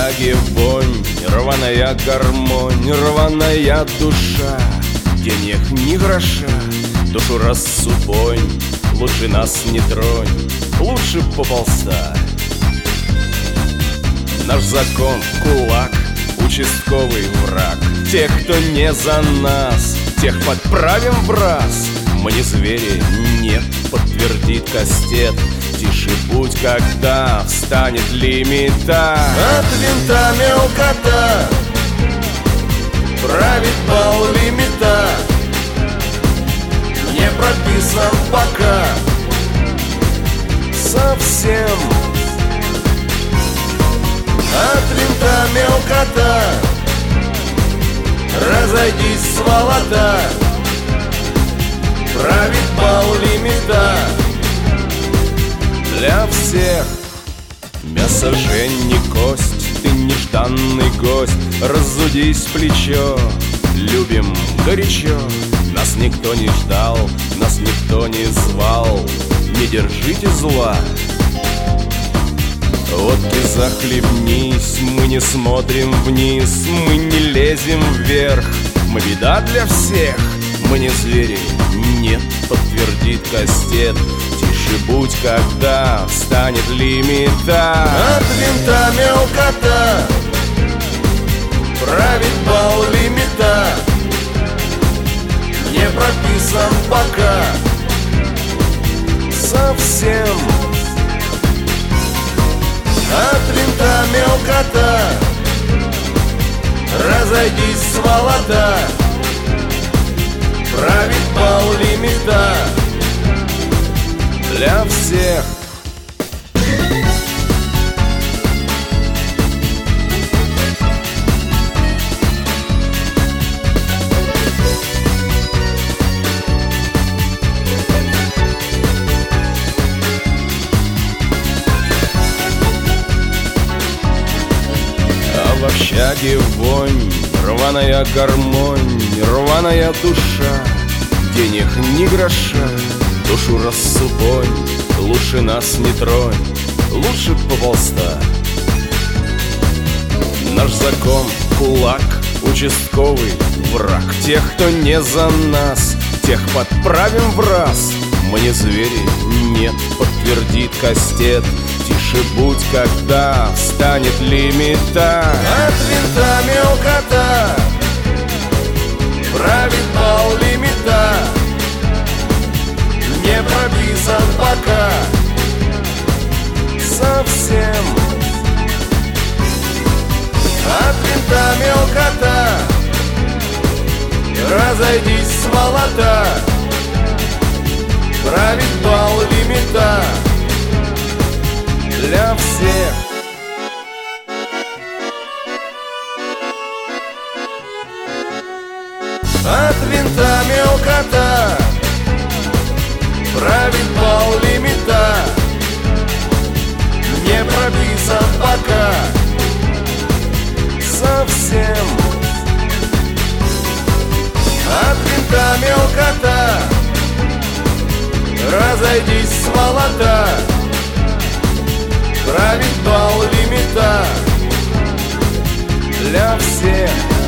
общаге вонь, рваная гармонь, рваная душа. Денег ни гроша, душу рассупонь, лучше нас не тронь, лучше поползта. Наш закон — кулак, участковый враг. Тех, кто не за нас, тех подправим в раз. Мы не звери, нет, подтвердит кастет. Тише будь, когда встанет лимита. От винта мелкота правит бал лимита. Не прописан пока Совсем. от винта мелкота. Разойдись, сволота, правит бал лимита. Для всех мясо жень не кость, ты нежданный гость. Разудись плечо, любим горячо. Нас никто не ждал, нас никто не звал. Не держите зла. Водки захлебнись, мы не смотрим вниз, мы не лезем вверх. Мы беда для всех, мы не звери, нет, подтвердит кастет. Тише будь, когда встанет лимита. От винта мелкота правит бал лимита. Не прописан пока Совсем. от винта мелкота. Разойдись, сволота, правит бал лимита. Для всех. А в общаге вонь, рваная гармонь, рваная душа. Денег ни гроша, душу рассупонь, лучше нас не тронь, лучше поползта. Наш закон — кулак, участковый враг. Тех, кто не за нас, тех подправим в раз. Мы не звери, нет, подтвердит кастет. Тише будь, когда встанет лимита. От винта мелкота правит бал лимита. Не прописан пока Совсем. от винта мелкота. Разойдись, сволота, правит бал лимита. Для всех. От винта мелкота правит бал лимита. Не прописан пока Совсем. от винта мелкота. Разойдись, сволота, правит бал лимита. Для всех.